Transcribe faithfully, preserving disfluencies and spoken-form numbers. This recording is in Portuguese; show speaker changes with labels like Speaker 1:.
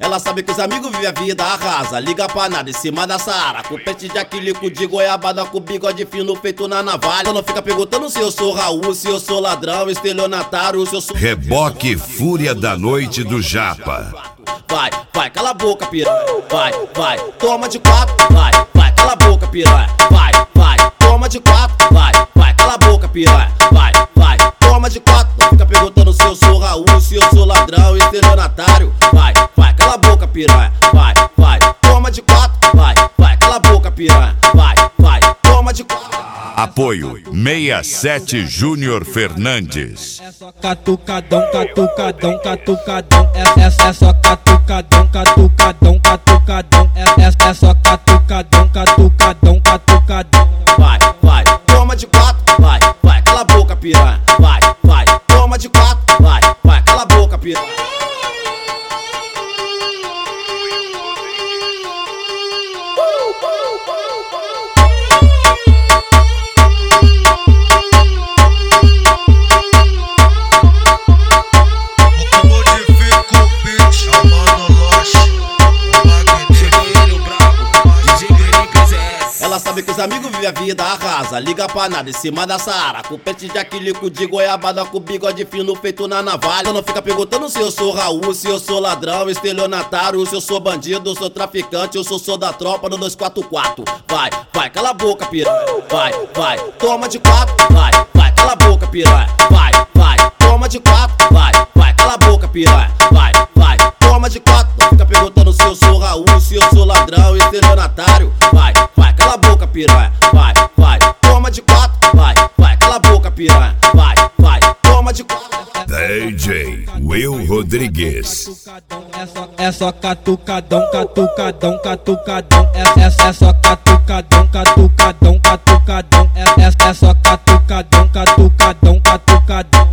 Speaker 1: Ela sabe que os amigos vivem a vida, arrasa. Liga pra nada em cima da Saara, com pente de aquilico de goiabada, com bigode fino feito na navalha. Ela não fica perguntando se eu sou Raul, se eu sou ladrão, estelionatário, se eu sou...
Speaker 2: Reboque Fúria da Noite do Japa.
Speaker 1: Vai, vai, cala a boca, piranha. Vai, vai, toma de quatro. Vai, vai, cala a boca, piranha. Vai, vai, toma de quatro. Vai, vai, cala a boca, piranha. Vai, vai, toma de quatro. Não fica perguntando se eu sou Raul, se eu sou ladrão, estelionatário. Vai, vai, cala a boca, piranha. Vai, vai, toma de quatro. Vai, vai, cala a boca, piranha. Vai, vai, toma de quatro.
Speaker 2: Apoio sessenta e sete Júnior Fernandes.
Speaker 3: É só catucadão, catucadão, catucadão. É, é, é só catucadão, catucadão, catucadão. É, é, é só catucadão, catucadão, catucadão.
Speaker 1: Vai, vai, toma de quatro. Vai, vai, cala a boca, piranha. Vai, vai, toma de quatro. Vai, vai, cala a boca, piranha. Ela sabe que os amigos vivem a vida, arrasa. Liga pra nada em cima da Saara, com pente de aquilico de goiabada, com bigode fino feito na navalha. Ela não fica perguntando se eu sou Raul, se eu sou ladrão, estelionatário, se eu sou bandido, eu sou traficante, eu sou sou da tropa no dois quatro quatro. Vai, vai, cala a boca, piranha. Vai, vai, toma de quatro. Vai, vai, cala a boca, piranha. Vai, vai, toma de quatro. Vai, vai, cala a boca, piranha. Vai, vai, toma de quatro. Não fica perguntando se eu sou Raul, se eu sou ladrão, estelionatário. Vai, vai, cala a boca, piranha. Vai, vai, toma de quatro. Vai, vai, cala a boca, piranha. Vai, vai, toma de quatro.
Speaker 2: D J Will Rodrigues.
Speaker 3: É só, é só catucadão, catucadão, catucadão. É, é, é só catucadão, catucadão, catucadão. É, é, é só catucadão, catucadão, catucadão.